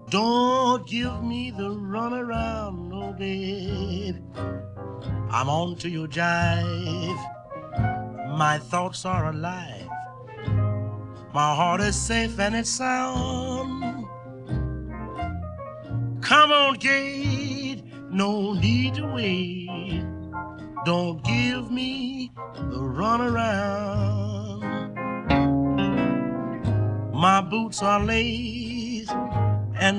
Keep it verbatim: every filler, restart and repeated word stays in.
Don't give me the runaround, no babe. I'm on to your jive. My thoughts are alive. My heart is safe and it's sound. Come on, Kate, no need to wait. Don't give me the runaround. My boots are laid.